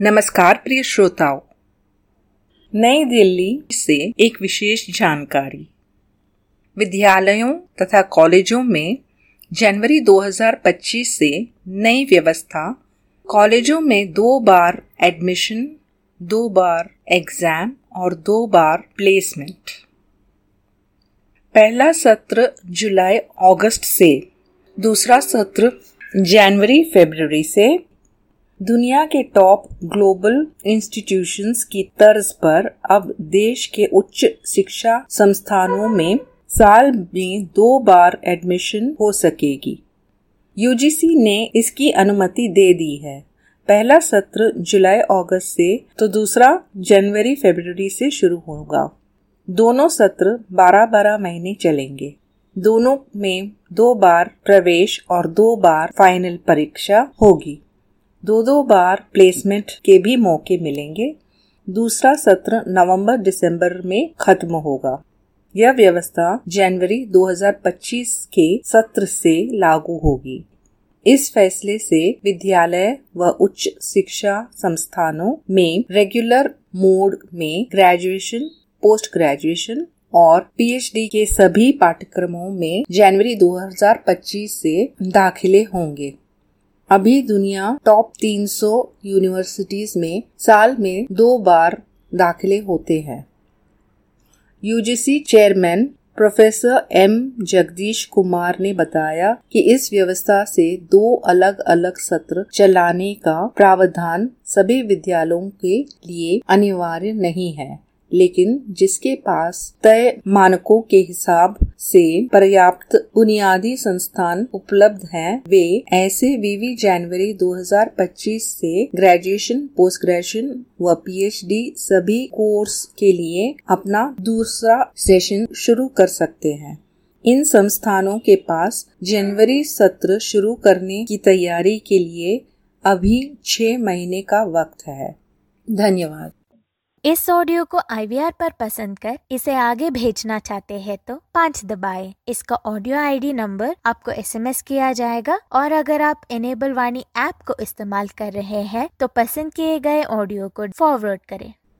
नमस्कार प्रिय श्रोताओं, नई दिल्ली से एक विशेष जानकारी। विद्यालयों तथा कॉलेजों में जनवरी 2025 से नई व्यवस्था। कॉलेजों में 2 बार एडमिशन, 2 बार एग्जाम और 2 बार प्लेसमेंट। पहला सत्र जुलाई अगस्त से, दूसरा सत्र जनवरी फरवरी से। दुनिया के टॉप ग्लोबल इंस्टीट्यूशंस की तर्ज पर अब देश के उच्च शिक्षा संस्थानों में साल में 2 बार एडमिशन हो सकेगी। यूजीसी ने इसकी अनुमति दे दी है। पहला सत्र जुलाई अगस्त से तो दूसरा जनवरी फरवरी से शुरू होगा। दोनों सत्र 12-12 महीने चलेंगे। दोनों में 2 बार प्रवेश और 2 बार फाइनल परीक्षा होगी। 2 बार प्लेसमेंट के भी मौके मिलेंगे। दूसरा सत्र नवंबर-दिसंबर में खत्म होगा। यह व्यवस्था जनवरी 2025 के सत्र से लागू होगी। इस फैसले से विद्यालय व उच्च शिक्षा संस्थानों में रेगुलर मोड में ग्रेजुएशन, पोस्ट ग्रेजुएशन और पीएचडी के सभी पाठ्यक्रमों में जनवरी 2025 से दाखिले होंगे। अभी दुनिया टॉप 300 यूनिवर्सिटीज में साल में 2 बार दाखिले होते हैं। UGC chairman professor M Jagdish Kumar ने बताया कि इस व्यवस्था से 2 अलग अलग सत्र चलाने का प्रावधान सभी विद्यालयों के लिए अनिवार्य नहीं है, लेकिन जिसके पास तय मानकों के हिसाब से पर्याप्त बुनियादी संस्थान उपलब्ध हैं, वे ऐसे विवि जनवरी 2025 से ग्रेजुएशन, पोस्ट ग्रेजुएशन व पीएचडी सभी कोर्स के लिए अपना दूसरा सेशन शुरू कर सकते हैं। इन संस्थानों के पास जनवरी सत्र शुरू करने की तैयारी के लिए अभी 6 महीने का वक्त है। धन्यवाद। इस ऑडियो को IVR पर पसंद कर इसे आगे भेजना चाहते हैं तो 5 दबाएं। इसका ऑडियो ID नंबर आपको SMS किया जाएगा और अगर आप इनेबल वाणी ऐप को इस्तेमाल कर रहे हैं तो पसंद किए गए ऑडियो को फॉरवर्ड करें।